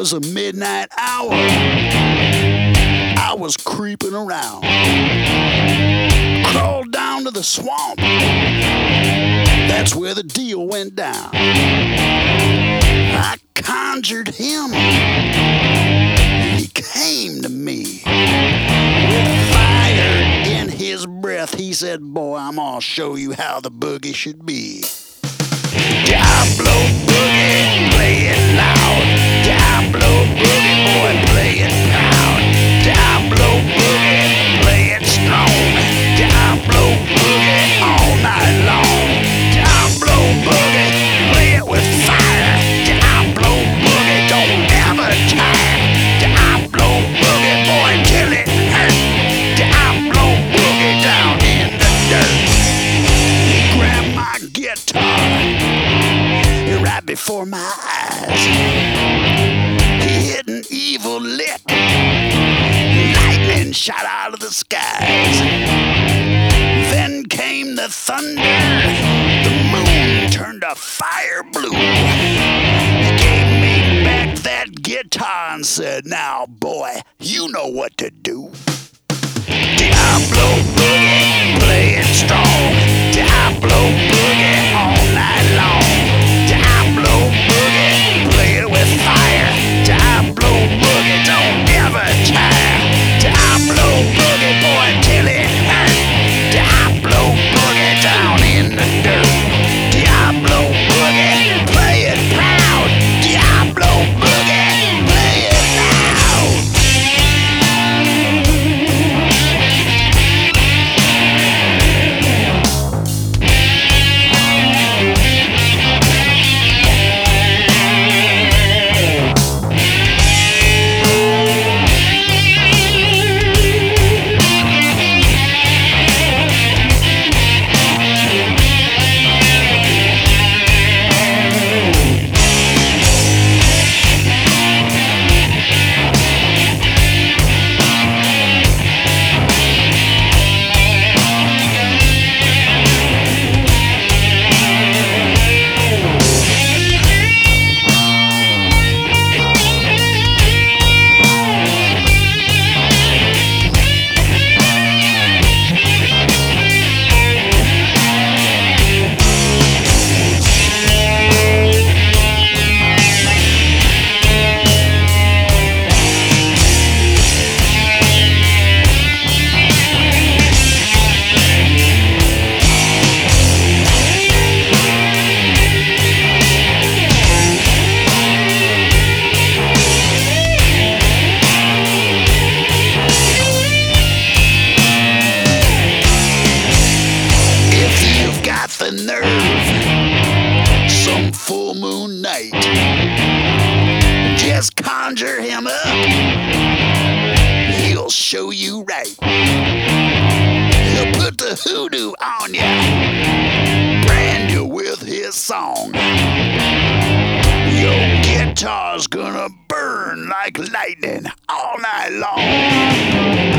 was a midnight hour. I was creeping around. Crawled down to the swamp. That's where the deal went down. I conjured him. He came to me. With fire in his breath, he said, boy, I'm gonna show you how the boogie should be. Diablo boogie, play it loud. Diablo boogie, boy, play it proud. Diablo boogie, play it strong. Diablo boogie, all night long. Diablo boogie, play it with fire. Diablo boogie, don't ever tire. Diablo boogie, boy, till it hurt. Diablo boogie down in the dirt. He grabbed my guitar right before my eyes. He hit an evil lick. Lightning shot out of the skies. Then came the thunder. The moon turned to fire blue. He gave me back that guitar and said, now, boy, you know what to do. Diablo boogie, play it strong. Diablo boogie, all night long. Diablo boogie, play it with fire. Diablo boogie, don't ever tire. Diablo boogie, boy, till it hurt. Diablo boogie, down in the dirt. Diablo boogie, play it proud. Diablo boogie, play it loud. The nerve, some full moon night, just conjure him up, he'll show you right. He'll put the hoodoo on ya, brand you with his song. Your guitar's gonna burn like lightning all night long.